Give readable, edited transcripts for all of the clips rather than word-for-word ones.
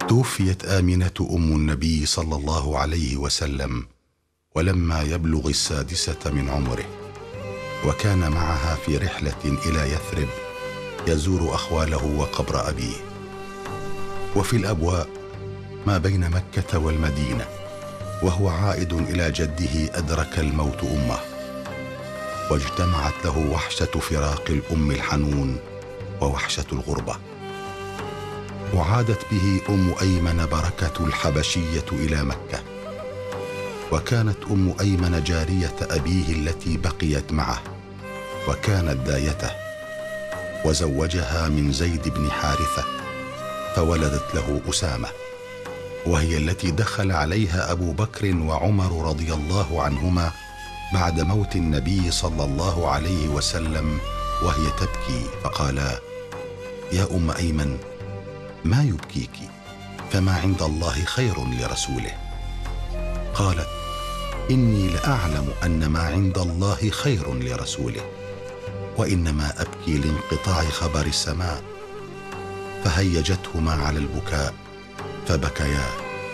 توفيت آمنة أم النبي صلى الله عليه وسلم ولما يبلغ 6 من عمره، وكان معها في رحلة إلى يثرب يزور أخواله وقبر أبيه. وفي الأبواء ما بين مكة والمدينة وهو عائد إلى جده أدرك الموت أمه، واجتمعت له وحشة فراق الأم الحنون ووحشة الغربة. وعادت به أم أيمن بركة الحبشية إلى مكة، وكانت أم أيمن جارية أبيه التي بقيت معه، وكانت دايته، وزوجها من زيد بن حارثة فولدت له أسامة، وهي التي دخل عليها أبو بكر وعمر رضي الله عنهما بعد موت النبي صلى الله عليه وسلم وهي تبكي، فقالا: يا أم أيمن، ما يبكيك؟ فما عند الله خير لرسوله. قالت: إني لأعلم أن ما عند الله خير لرسوله، وإنما أبكي لانقطاع خبر السماء. فهيجتهما على البكاء فبكيا.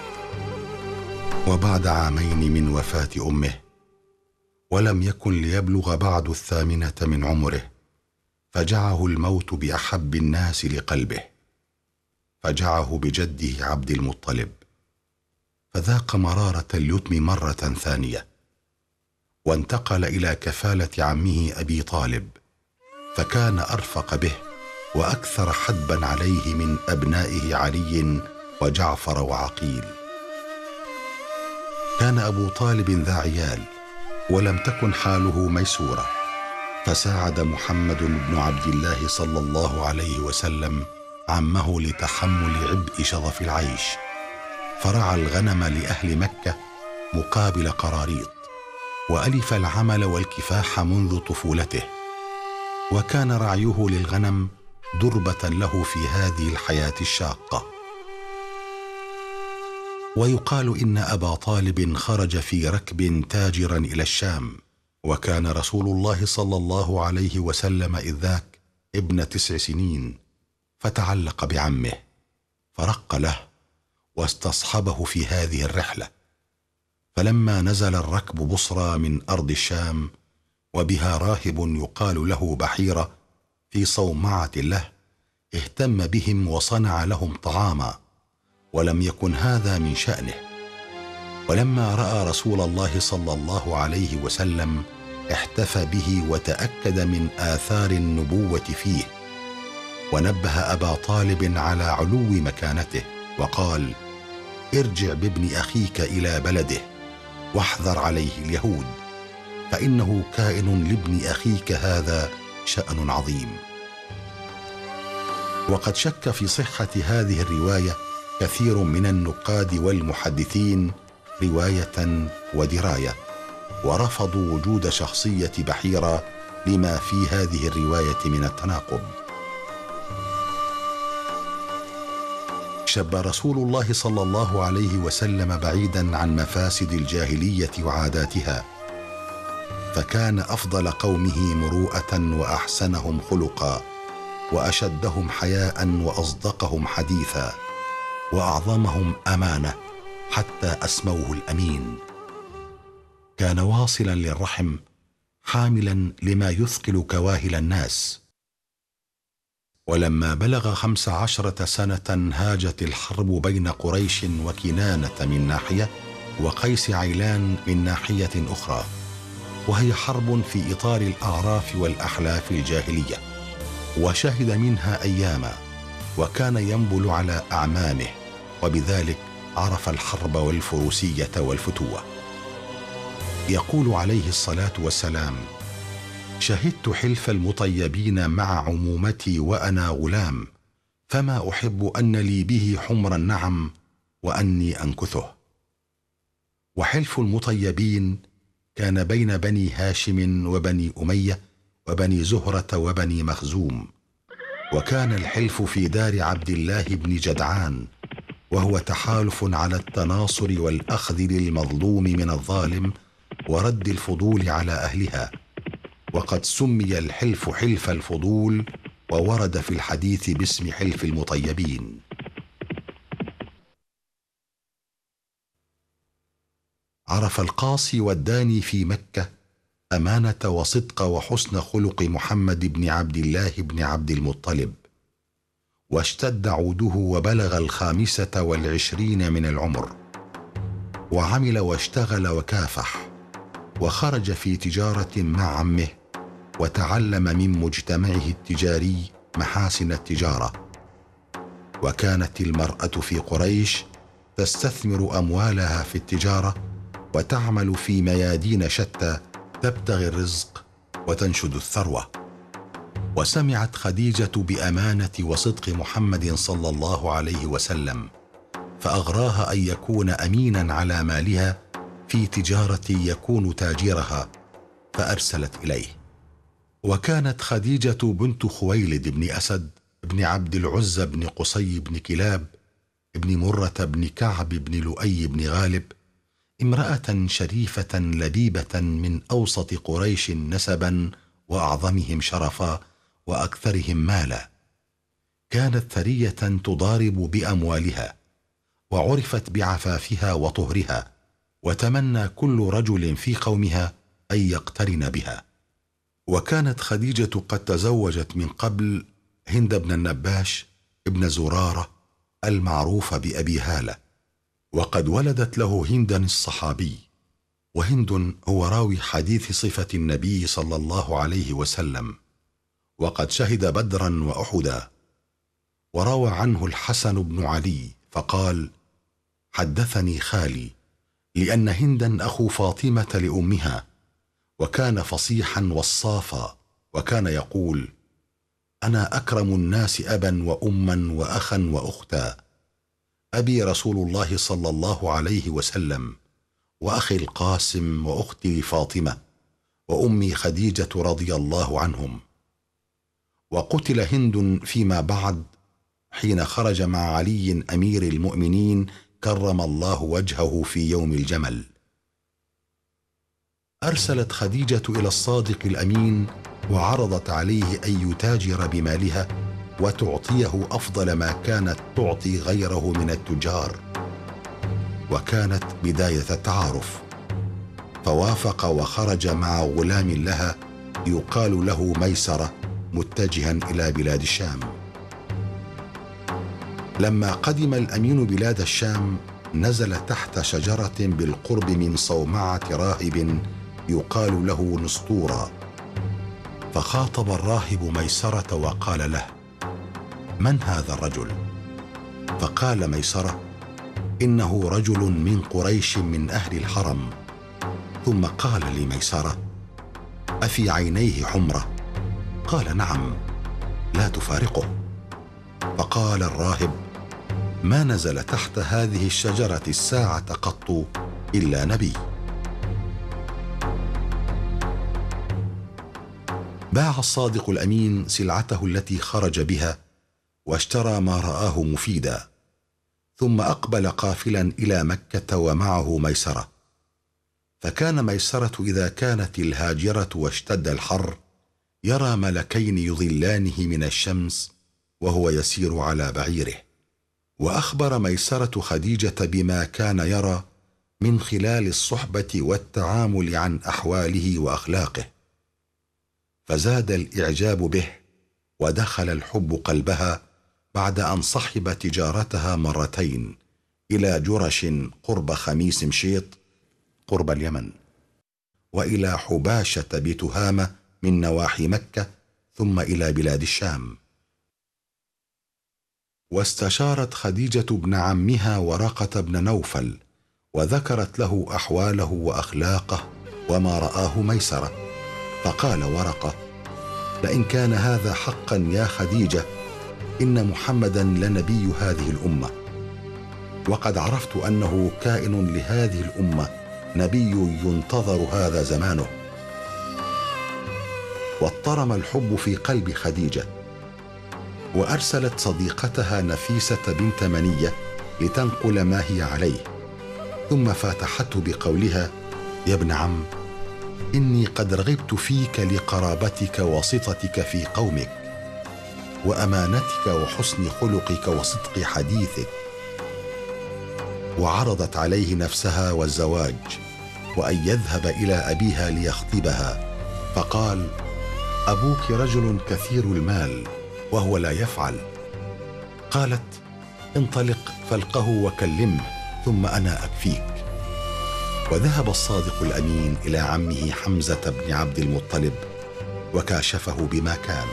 وبعد 2 عام من وفاة أمه، ولم يكن ليبلغ بعد 8 من عمره، فجعه الموت بأحب الناس لقلبه، فجعه بجده عبد المطلب، فذاق مرارة اليتم مرة ثانية، وانتقل إلى كفالة عمه أبي طالب، فكان أرفق به وأكثر حدبا عليه من أبنائه علي وجعفر وعقيل. كان أبو طالب ذا عيال، ولم تكن حاله ميسورة، فساعد محمد بن عبد الله صلى الله عليه وسلم عمه لتحمل عبء شظف العيش، فرعى الغنم لأهل مكة مقابل قراريط، وألف العمل والكفاح منذ طفولته، وكان رعيه للغنم دربة له في هذه الحياة الشاقة. ويقال إن أبا طالب خرج في ركب تاجرا إلى الشام، وكان رسول الله صلى الله عليه وسلم إذ ذاك ابن 9 سنين، فتعلق بعمه فرق له واستصحبه في هذه الرحلة. فلما نزل الركب بصرى من أرض الشام، وبها راهب يقال له بحيرة في صومعة له، اهتم بهم وصنع لهم طعاما، ولم يكن هذا من شأنه. ولما رأى رسول الله صلى الله عليه وسلم احتفى به وتأكد من آثار النبوة فيه، ونبه أبا طالب على علو مكانته، وقال: ارجع بابن أخيك إلى بلده واحذر عليه اليهود، فإنه كائن لابن أخيك هذا شأن عظيم. وقد شك في صحة هذه الرواية كثير من النقاد والمحدثين رواية ودراية، ورفضوا وجود شخصية بحيرة لما في هذه الرواية من التناقض. شب رسول الله صلى الله عليه وسلم بعيدا عن مفاسد الجاهلية وعاداتها، فكان أفضل قومه مروءة وأحسنهم خلقا، وأشدهم حياء وأصدقهم حديثا، وأعظمهم أمانة، حتى أسموه الأمين. كان واصلا للرحم، حاملا لما يثقل كواهل الناس. ولما بلغ 15 سنة هاجت الحرب بين قريش وكنانة من ناحية، وقيس عيلان من ناحية أخرى، وهي حرب في إطار الأعراف والأحلاف الجاهلية، وشهد منها أياما، وكان ينبل على أعمامه، وبذلك عرف الحرب والفروسية والفتوة. يقول عليه الصلاة والسلام: شهدت حلف المطيبين مع عمومتي وأنا غلام، فما أحب أن لي به حمر النعم وأني أنكثه. وحلف المطيبين كان بين بني هاشم وبني أمية وبني زهرة وبني مخزوم، وكان الحلف في دار عبد الله بن جدعان، وهو تحالف على التناصر والأخذ للمظلوم من الظالم ورد الفضول على أهلها، وقد سمي الحلف حلف الفضول، وورد في الحديث باسم حلف المطيبين. عرف القاصي والداني في مكة أمانة وصدق وحسن خلق محمد بن عبد الله بن عبد المطلب، واشتد عوده وبلغ 25 من العمر، وعمل واشتغل وكافح، وخرج في تجارة مع عمه، وتعلم من مجتمعه التجاري محاسن التجارة. وكانت المرأة في قريش تستثمر أموالها في التجارة، وتعمل في ميادين شتى تبتغي الرزق وتنشد الثروة. وسمعت خديجة بأمانة وصدق محمد صلى الله عليه وسلم، فأغراها أن يكون أمينا على مالها في تجارة يكون تاجرها، فأرسلت إليه. وكانت خديجة بنت خويلد بن أسد بن عبد العزى بن قصي بن كلاب بن مرة بن كعب بن لؤي بن غالب امرأة شريفة لبيبة من أوسط قريش نسبا وأعظمهم شرفا وأكثرهم مالا. كانت ثرية تضارب بأموالها، وعرفت بعفافها وطهرها، وتمنى كل رجل في قومها أن يقترن بها. وكانت خديجة قد تزوجت من قبل هند بن النباش ابن زرارة المعروف بأبي هالة، وقد ولدت له هندا الصحابي. وهند هو راوي حديث صفة النبي صلى الله عليه وسلم، وقد شهد بدرا وأحدا. وروى عنه الحسن بن علي فقال: حدثني خالي، لأن هندا أخو فاطمة لأمها، وكان فصيحا وصافا، وكان يقول: أنا أكرم الناس أبا وأما وأخا وأختا، أبي رسول الله صلى الله عليه وسلم، وأخي القاسم، وأختي فاطمة، وأمي خديجة رضي الله عنهم. وقتل هند فيما بعد حين خرج مع علي أمير المؤمنين كرم الله وجهه في يوم الجمل. أرسلت خديجة إلى الصادق الأمين وعرضت عليه أن يتاجر بمالها وتعطيه أفضل ما كانت تعطي غيره من التجار، وكانت بداية التعارف. فوافق وخرج مع غلام لها يقال له ميسرة متجها إلى بلاد الشام. لما قدم الأمين بلاد الشام نزل تحت شجرة بالقرب من صومعة راهب يقال له نسطورا، فخاطب الراهب ميسرة وقال له: من هذا الرجل؟ فقال ميسرة: إنه رجل من قريش من أهل الحرم. ثم قال لميسرة: أفي عينيه حمرة؟ قال: نعم، لا تفارقه. فقال الراهب: ما نزل تحت هذه الشجرة الساعة قط إلا نبي. باع الصادق الأمين سلعته التي خرج بها، واشترى ما رآه مفيدا، ثم أقبل قافلا إلى مكة ومعه ميسرة. فكان ميسرة إذا كانت الهاجرة واشتد الحر يرى ملكين يظلانه من الشمس وهو يسير على بعيره. وأخبر ميسرة خديجة بما كان يرى من خلال الصحبة والتعامل عن أحواله وأخلاقه، فزاد الإعجاب به، ودخل الحب قلبها بعد أن صحب تجارتها مرتين إلى جرش قرب خميس مشيط قرب اليمن، وإلى حباشة بتهامة من نواحي مكة، ثم إلى بلاد الشام. واستشارت خديجة ابن عمها ورقة بن نوفل، وذكرت له أحواله وأخلاقه وما رآه ميسرة. فقال ورقة: لئن كان هذا حقا يا خديجة، إن محمدا لنبي هذه الأمة، وقد عرفت أنه كائن لهذه الأمة نبي ينتظر هذا زمانه. واضطرم الحب في قلب خديجة، وأرسلت صديقتها نفيسة بنت منية لتنقل ما هي عليه، ثم فاتحته بقولها: يا ابن عم، إني قد رغبت فيك لقرابتك وسطتك في قومك، وأمانتك وحسن خلقك وصدق حديثك. وعرضت عليه نفسها والزواج، وأن يذهب إلى أبيها ليخطبها، فقال: أبوك رجل كثير المال وهو لا يفعل. قالت: انطلق فالقه وكلمه ثم أنا أكفيك. وذهب الصادق الأمين إلى عمه حمزة بن عبد المطلب وكاشفه بما كان.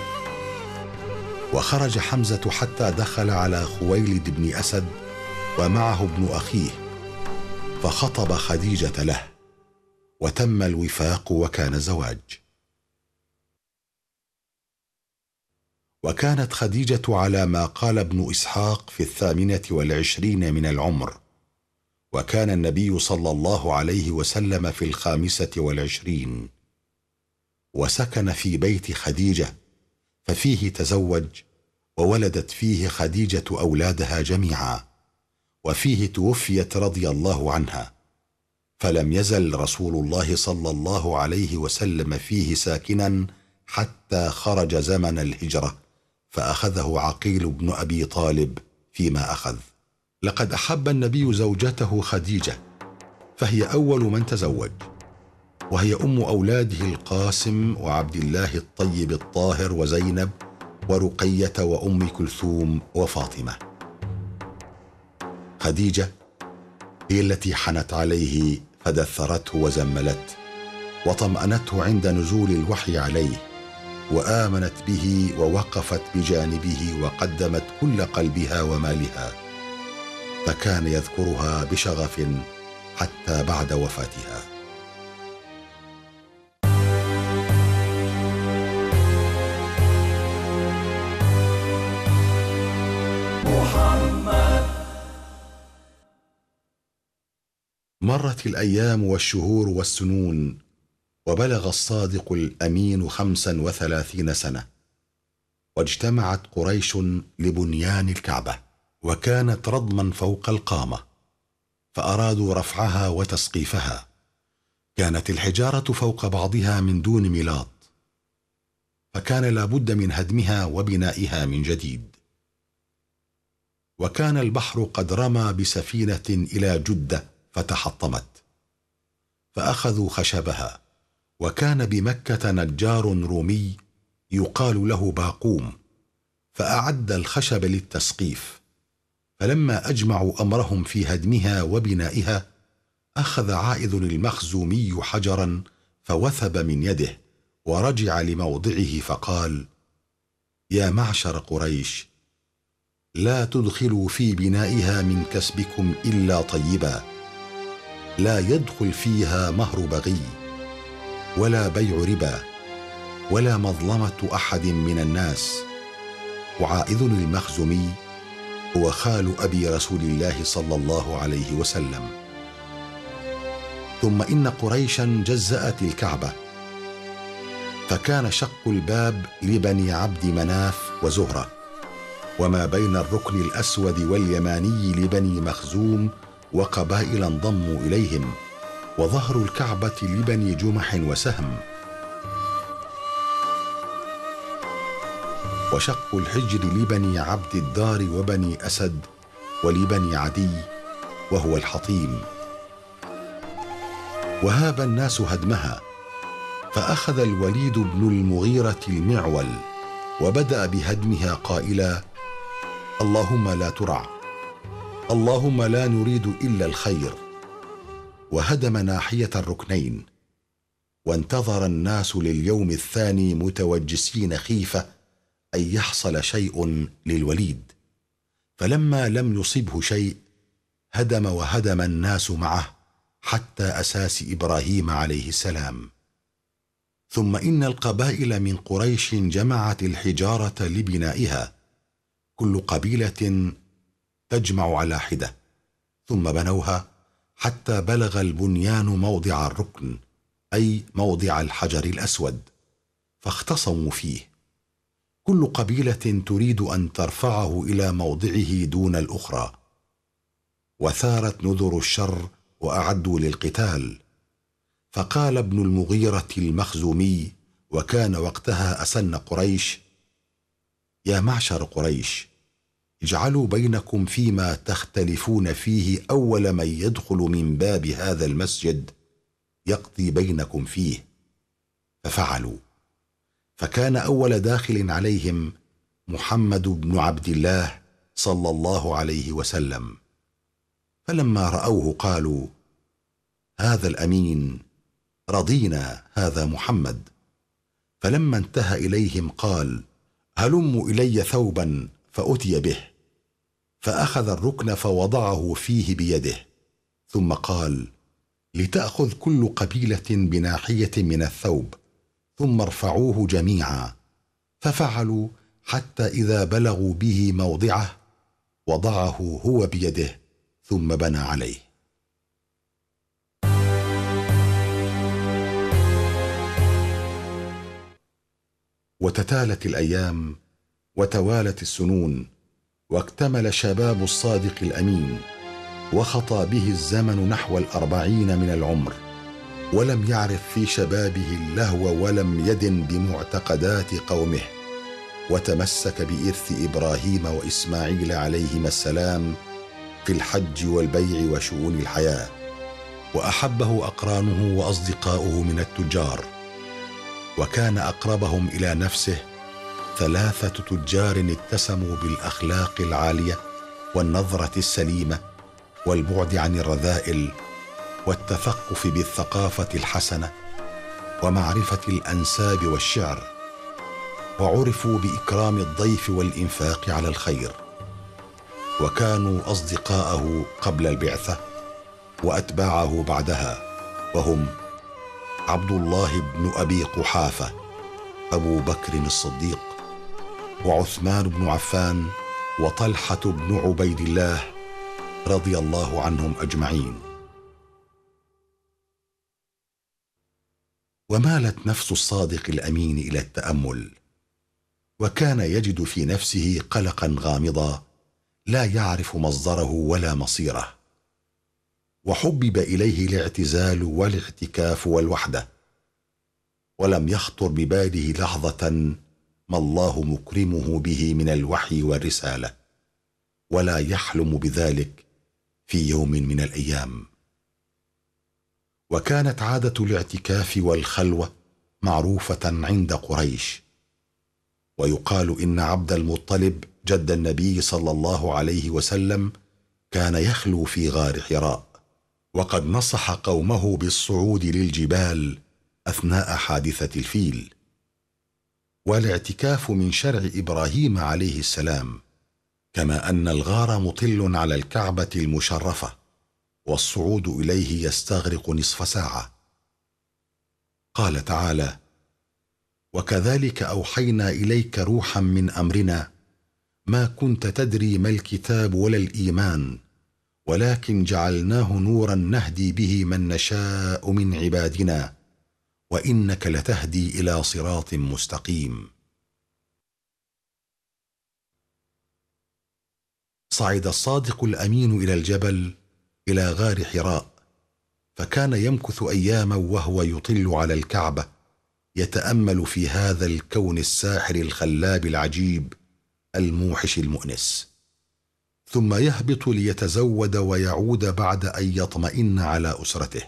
وخرج حمزة حتى دخل على خويلد بن أسد ومعه ابن أخيه، فخطب خديجة له، وتم الوفاق وكان زواج. وكانت خديجة على ما قال ابن إسحاق في 28 من العمر، وكان النبي صلى الله عليه وسلم في 25، وسكن في بيت خديجة، ففيه تزوج، وولدت فيه خديجة أولادها جميعا، وفيه توفيت رضي الله عنها، فلم يزل رسول الله صلى الله عليه وسلم فيه ساكنا حتى خرج زمن الهجرة، فأخذه عقيل بن أبي طالب فيما أخذ. لقد أحب النبي زوجته خديجة، فهي أول من تزوج، وهي أم أولاده القاسم وعبد الله الطيب الطاهر وزينب ورقية وأم كلثوم وفاطمة. خديجة هي التي حنت عليه فدثرته وزملته وطمأنته عند نزول الوحي عليه، وآمنت به ووقفت بجانبه وقدمت كل قلبها ومالها، فكان يذكرها بشغف حتى بعد وفاتها. مرت الأيام والشهور والسنون، وبلغ الصادق الأمين 35 سنة، واجتمعت قريش لبنيان الكعبة، وكانت ردما فوق القامة، فأرادوا رفعها وتسقيفها. كانت الحجارة فوق بعضها من دون ملاط، فكان لابد من هدمها وبنائها من جديد. وكان البحر قد رمى بسفينة إلى جدة فتحطمت، فأخذوا خشبها. وكان بمكة نجار رومي يقال له باقوم، فأعد الخشب للتسقيف. فلما أجمعوا أمرهم في هدمها وبنائها، أخذ عائذ المخزومي حجرا فوثب من يده، ورجع لموضعه فقال: يا معشر قريش، لا تدخلوا في بنائها من كسبكم إلا طيبا، لا يدخل فيها مهر بغي، ولا بيع ربا، ولا مظلمة أحد من الناس. وعائذ المخزومي هو خال أبي رسول الله صلى الله عليه وسلم. ثم إن قريشا جزأت الكعبة، فكان شق الباب لبني عبد مناف وزهرة، وما بين الركن الأسود واليماني لبني مخزوم وقبائل انضموا إليهم، وظهر الكعبة لبني جمح وسهم، وشق الحجر لبني عبد الدار وبني أسد ولبني عدي وهو الحطيم. وهاب الناس هدمها، فأخذ الوليد بن المغيرة المعول وبدأ بهدمها قائلا: اللهم لا ترع، اللهم لا نريد إلا الخير. وهدم ناحية الركنين، وانتظر الناس لليوم الثاني متوجسين خيفة أن يحصل شيء للوليد، فلما لم يصبه شيء هدم وهدم الناس معه حتى أساس إبراهيم عليه السلام. ثم إن القبائل من قريش جمعت الحجارة لبنائها، كل قبيلة تجمع على حدة، ثم بنوها حتى بلغ البنيان موضع الركن، أي موضع الحجر الأسود، فاختصموا فيه، كل قبيلة تريد أن ترفعه إلى موضعه دون الأخرى. وثارت نذر الشر وأعدوا للقتال. فقال ابن المغيرة المخزومي، وكان وقتها أسن قريش: يا معشر قريش، اجعلوا بينكم فيما تختلفون فيه أول من يدخل من باب هذا المسجد يقضي بينكم فيه. ففعلوا، فكان أول داخل عليهم محمد بن عبد الله صلى الله عليه وسلم. فلما رأوه قالوا: هذا الأمين، رضينا، هذا محمد. فلما انتهى إليهم قال: هلموا إلي ثوبا، فأتي به، فأخذ الركن فوضعه فيه بيده، ثم قال: لتأخذ كل قبيلة بناحية من الثوب، ثم ارفعوه جميعا. ففعلوا حتى إذا بلغوا به موضعه وضعه هو بيده، ثم بنى عليه. وتتالت الأيام وتوالت السنون، واكتمل شباب الصادق الأمين، وخطى به الزمن نحو 40 من العمر، ولم يعرف في شبابه اللهو، ولم يدن بمعتقدات قومه، وتمسك بإرث إبراهيم وإسماعيل عليهما السلام في الحج والبيع وشؤون الحياة. وأحبه أقرانه وأصدقاؤه من التجار، وكان أقربهم إلى نفسه 3 تجار اتسموا بالأخلاق العالية والنظرة السليمة والبعد عن الرذائل والتثقف بالثقافة الحسنة ومعرفة الأنساب والشعر، وعرفوا بإكرام الضيف والإنفاق على الخير، وكانوا أصدقاءه قبل البعثة وأتباعه بعدها، وهم عبد الله بن أبي قحافة، أبو بكر الصديق، وعثمان بن عفان، وطلحة بن عبيد الله، رضي الله عنهم أجمعين. ومالت نفس الصادق الأمين إلى التأمل، وكان يجد في نفسه قلقا غامضا لا يعرف مصدره ولا مصيره، وحبب إليه الاعتزال والاعتكاف والوحدة، ولم يخطر بباله لحظة ما الله مكرمه به من الوحي والرسالة، ولا يحلم بذلك في يوم من الأيام. وكانت عادة الاعتكاف والخلوة معروفة عند قريش، ويقال إن عبد المطلب جد النبي صلى الله عليه وسلم كان يخلو في غار حراء، وقد نصح قومه بالصعود للجبال أثناء حادثة الفيل. والاعتكاف من شرع إبراهيم عليه السلام، كما أن الغار مطل على الكعبة المشرفة، والصعود إليه يستغرق نصف ساعة. قال تعالى: وكذلك أوحينا إليك روحا من أمرنا ما كنت تدري ما الكتاب ولا الإيمان، ولكن جعلناه نورا نهدي به من نشاء من عبادنا، وإنك لتهدي إلى صراط مستقيم. صعد الصادق الأمين إلى الجبل، إلى غار حراء، فكان يمكث أياما وهو يطل على الكعبة يتأمل في هذا الكون الساحر الخلاب العجيب الموحش المؤنس، ثم يهبط ليتزود ويعود بعد أن يطمئن على أسرته.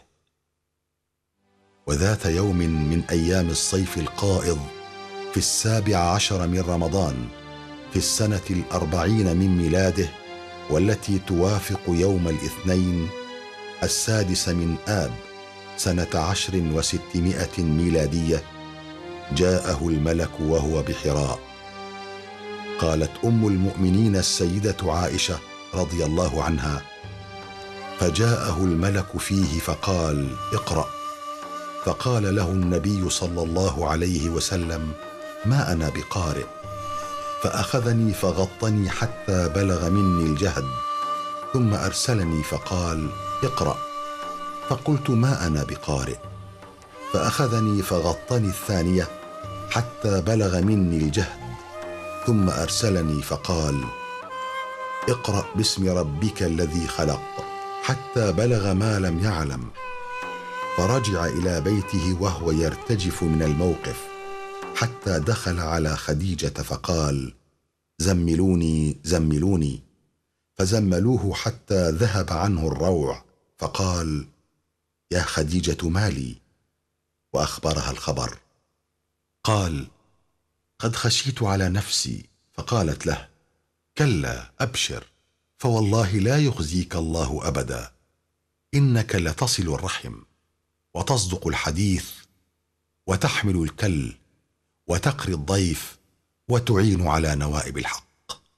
وذات يوم من أيام الصيف القائض في 17 من رمضان في السنة 40 من ميلاده، والتي توافق يوم الاثنين 6 من آب سنة 10 و600 ميلادية، جاءه الملك وهو بحراء. قالت أم المؤمنين السيدة عائشة رضي الله عنها: فجاءه الملك فيه فقال: اقرأ. فقال له النبي صلى الله عليه وسلم: ما أنا بقارئ. فأخذني فغطني حتى بلغ مني الجهد، ثم أرسلني فقال: اقرأ. فقلت: ما أنا بقارئ. فأخذني فغطني الثانية حتى بلغ مني الجهد، ثم أرسلني فقال: اقرأ باسم ربك الذي خلق، حتى بلغ ما لم يعلم. فرجع إلى بيته وهو يرتجف من الموقف، حتى دخل على خديجة فقال: زملوني زملوني. فزملوه حتى ذهب عنه الروع، فقال: يا خديجة ما لي؟ وأخبرها الخبر. قال: قد خشيت على نفسي. فقالت له: كلا، أبشر، فوالله لا يخزيك الله أبدا، إنك لتصل الرحم وتصدق الحديث وتحمل الكل وتقري الضيف وتعين على نوائب الحق.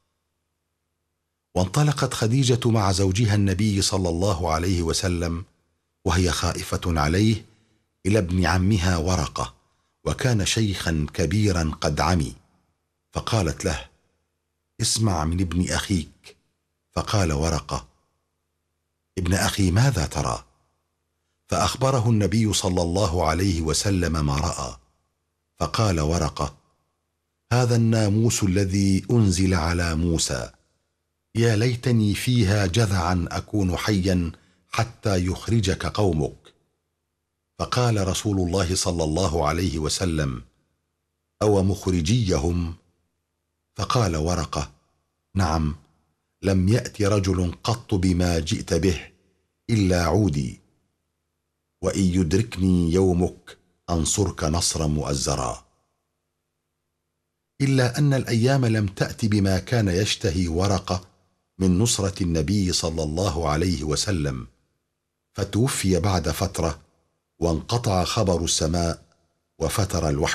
وانطلقت خديجة مع زوجها النبي صلى الله عليه وسلم وهي خائفة عليه إلى ابن عمها ورقة، وكان شيخا كبيرا قد عمي، فقالت له: اسمع من ابن أخيك. فقال ورقة: ابن أخي ماذا ترى؟ فأخبره النبي صلى الله عليه وسلم ما رأى. فقال ورقة: هذا الناموس الذي أنزل على موسى، يا ليتني فيها جذعا أكون حيا حتى يخرجك قومك. فقال رسول الله صلى الله عليه وسلم: أو مخرجيهم؟ فقال ورقة: نعم، لم يأت رجل قط بما جئت به إلا عودي، وإن يدركني يومك أنصرك نصرا مؤزرا. إلا أن الأيام لم تأت بما كان يشتهي ورقة من نصرة النبي صلى الله عليه وسلم، فتوفي بعد فترة، وانقطع خبر السماء وفتر الوحي.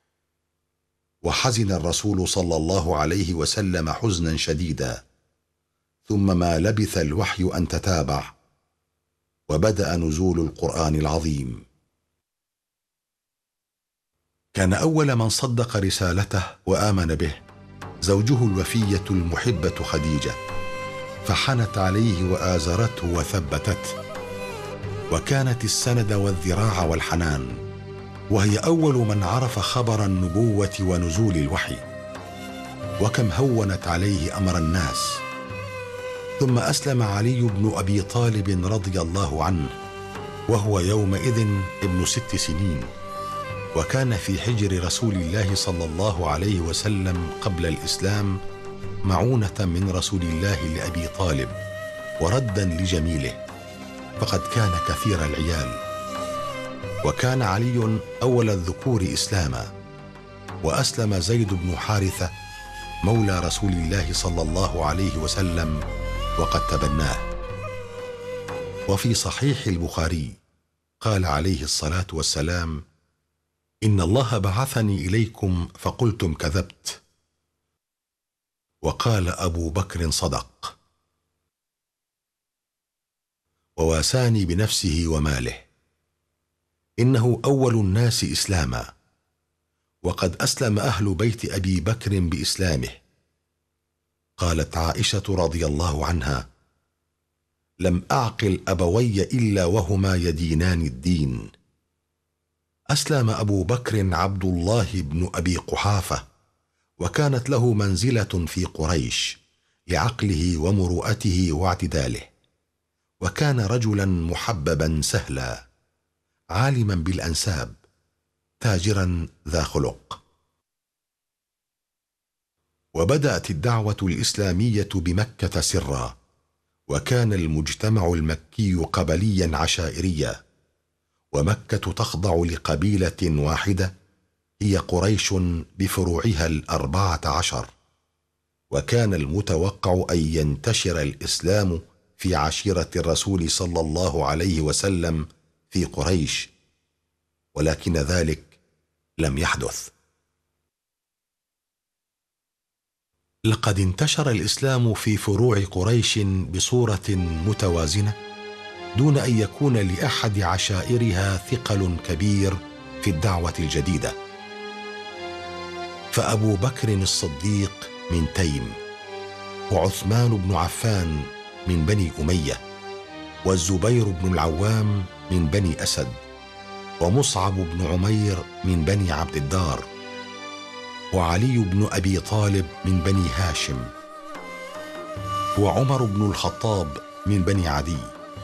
وحزن الرسول صلى الله عليه وسلم حزنا شديدا، ثم ما لبث الوحي أن تتابع، وبدأ نزول القرآن العظيم. كان أول من صدق رسالته وآمن به زوجه الوفية المحبة خديجة، فحنت عليه وآزرته وثبتته، وكانت السند والذراع والحنان، وهي أول من عرف خبر النبوة ونزول الوحي، وكم هونت عليه أمر الناس. ثم أسلم علي بن أبي طالب رضي الله عنه وهو يومئذ ابن 6 سنين، وكان في حجر رسول الله صلى الله عليه وسلم قبل الإسلام معونة من رسول الله لأبي طالب وردا لجميله، فقد كان كثير العيال. وكان علي أول الذكور إسلاما، وأسلم زيد بن حارثة مولى رسول الله صلى الله عليه وسلم وقد تبناه. وفي صحيح البخاري قال عليه الصلاة والسلام: إن الله بعثني إليكم فقلتم كذبت. وقال أبو بكر: صدق. وواساني بنفسه وماله، إنه أول الناس إسلاما، وقد أسلم أهل بيت أبي بكر بإسلامه. قالت عائشة رضي الله عنها: لم أعقل أبوي إلا وهما يدينان الدين. أسلم أبو بكر عبد الله بن أبي قحافة، وكانت له منزلة في قريش لعقله ومروءته واعتداله، وكان رجلا محببا سهلا، عالما بالأنساب، تاجرا ذا خلق. وبدأت الدعوة الإسلامية بمكة سرا، وكان المجتمع المكي قبليا عشائريا، ومكة تخضع لقبيلة واحدة هي قريش بفروعها 14، وكان المتوقع أن ينتشر الإسلام في عشيرة الرسول صلى الله عليه وسلم في قريش، ولكن ذلك لم يحدث. لقد انتشر الإسلام في فروع قريش بصورة متوازنة دون أن يكون لأحد عشائرها ثقل كبير في الدعوة الجديدة. فأبو بكر الصديق من تيم، وعثمان بن عفان من بني أمية، والزبير بن العوام من بني أسد، ومصعب بن عمير من بني عبد الدار، وعلي بن أبي طالب من بني هاشم، وعمر بن الخطاب من بني عدي،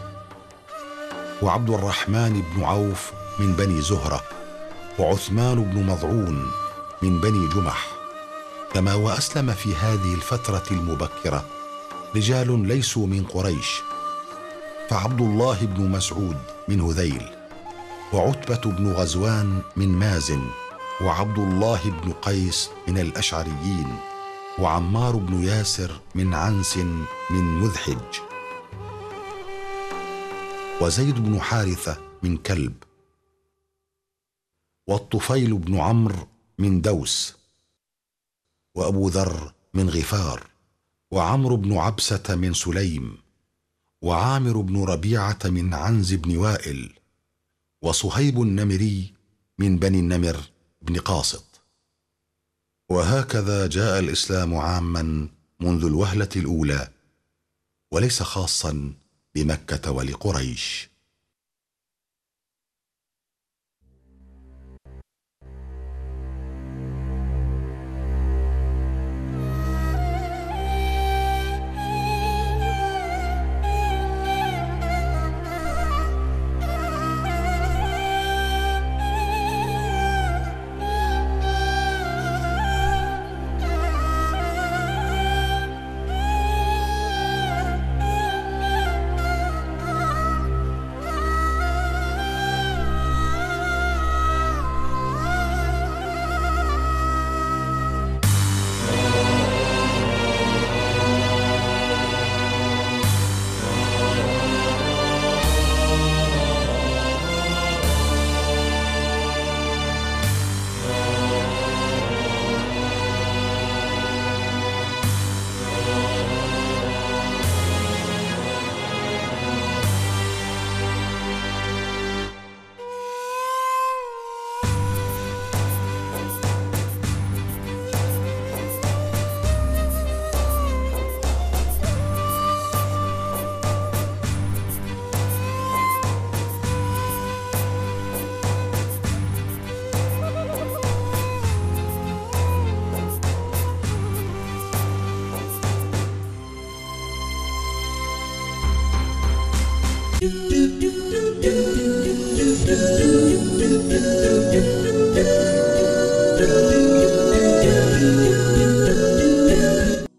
وعبد الرحمن بن عوف من بني زهرة، وعثمان بن مضعون من بني جمح. كما وأسلم في هذه الفترة المبكرة رجال ليسوا من قريش، فعبد الله بن مسعود من هذيل، وعتبة بن غزوان من مازن، وعبد الله بن قيس من الأشعريين، وعمار بن ياسر من عنس من مذحج، وزيد بن حارثة من كلب، والطفيل بن عمرو من دوس، وأبو ذر من غفار، وعمرو بن عبسة من سليم، وعامر بن ربيعة من عنز بن وائل، وصهيب النمري من بني النمر بن قاصد. وهكذا جاء الإسلام عاما منذ الوهلة الأولى، وليس خاصا بمكة ولقريش.